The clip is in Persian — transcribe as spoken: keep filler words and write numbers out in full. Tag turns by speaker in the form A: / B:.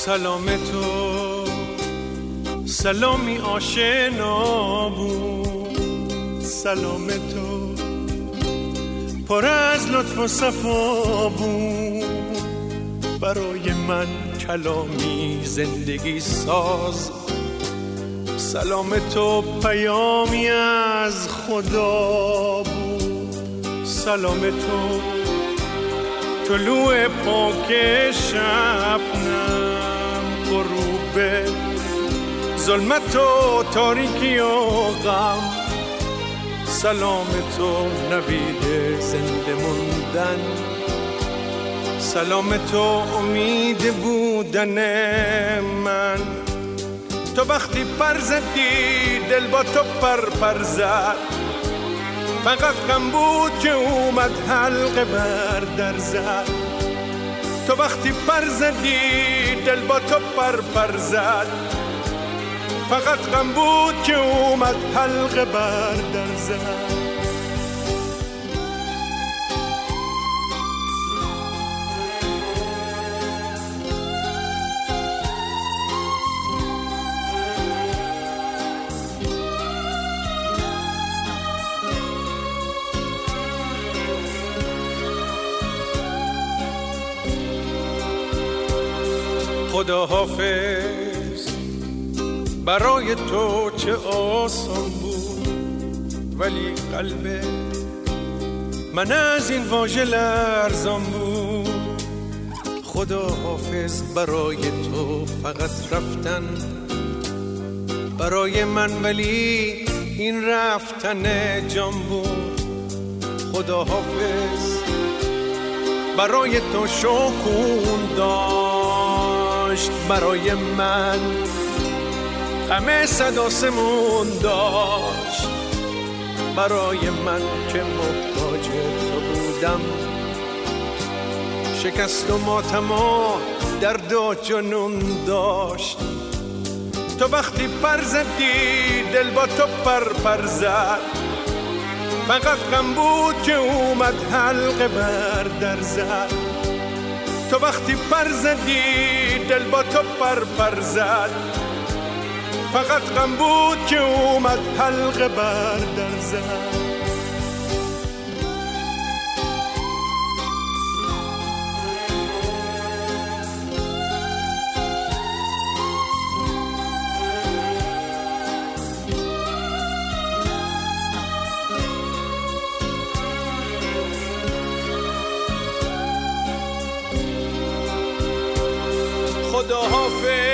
A: سلام تو سلامی آشنا بود، سلام تو پر از لطف و صفا بود، برای من کلامی زندگی ساز. سلام تو پیامی از خدا بود، سلام تو طلوع پاک شبنم، غروب ظلمت و تاریکی و غم. سلام تو نوید زنده موندن، سلام تو امید بودن من. تو وقتی پر زدی دل با تو پر پر زد، فقط غم بود که اومد حلقه بر در زد. تو وقتی پر زدی دل با تو پر پر زد، فقط غم بود که اومد حلقه بر در زد. خدا حافظ برای تو چه آسان بود، ولی قلب من از این واژه لرزان بود. خدا حافظ برای تو فقط رفتن برای من، ولی این رفتن جان بود. خدا حافظ برای تو شکون داشت، برای من غم صد آسمون داشت. برای من که محتاج تو بودم، شکست و ماتم و درد و جنون داشت. تو وقتی پر زدی دل با تو پر پر زد، فقط غم بود که اومد حلقه بر در زد. تو وقتی پر زدی دل با تو پر پر زد، فقط غم بود که اومد حلقه بر در زد. خدا حافظ